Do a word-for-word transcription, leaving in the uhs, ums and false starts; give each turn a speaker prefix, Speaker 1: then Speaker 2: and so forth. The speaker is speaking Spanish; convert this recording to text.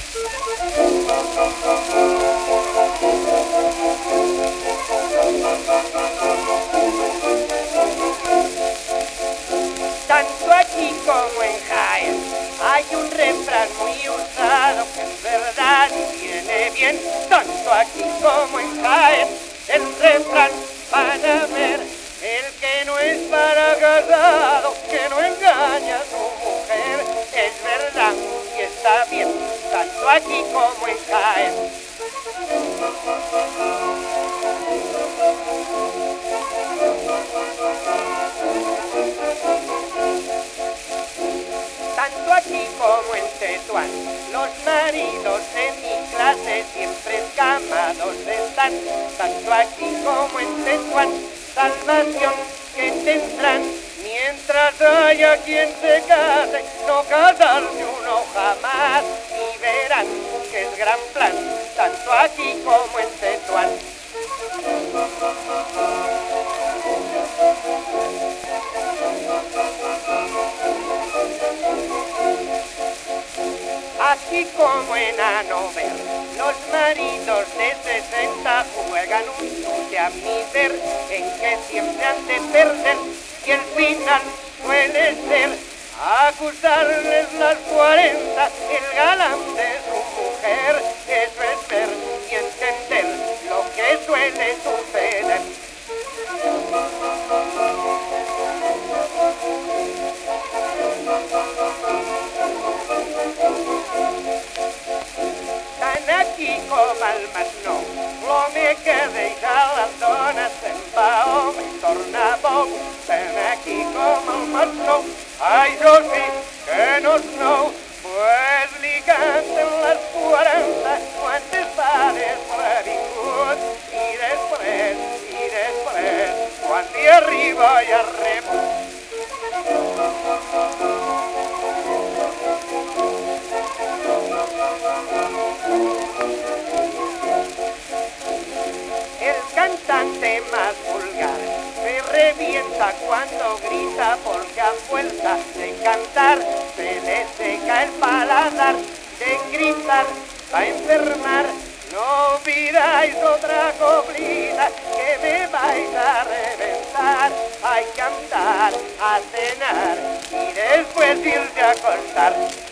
Speaker 1: Tanto aquí como en Jaén hay un refrán muy usado que es verdad y viene bien. Tanto aquí como en Jaén el refrán van a ver: el que no es para casado, que no engaña a su mujer. Es verdad y está bien, tanto aquí como en Jaén. Tanto aquí como en Tetuán, los maridos en mi clase siempre escamados están. Tanto aquí como en Tetuán, salvación que tendrán. Mientras haya quien se case, no casarse uno jamás. Y verán que es gran plan, tanto aquí como en Tetuán. Aquí como en Hanover, los maridos de sesenta juegan un chute a miser en que siempre han de perder, y el final suele ser acusarles las cuarenta el galán de su mujer. Eso es ver y entender lo que suele suceder. Aquí como al Masnou, lo me quedéis a las dones en Bao, me torna bobo. Ven aquí como al Masnou, ay yo sí que no snou, pues li canten les quaranta quantes pares previngut. I després, i després, quan li arriba ja rebut. Cantante más vulgar se revienta cuando grita porque a fuerza de cantar se le seca el paladar. De gritar va a enfermar, no pidáis otra coplita que me vais a reventar. Hay que cantar, a cenar y después irse a acostar.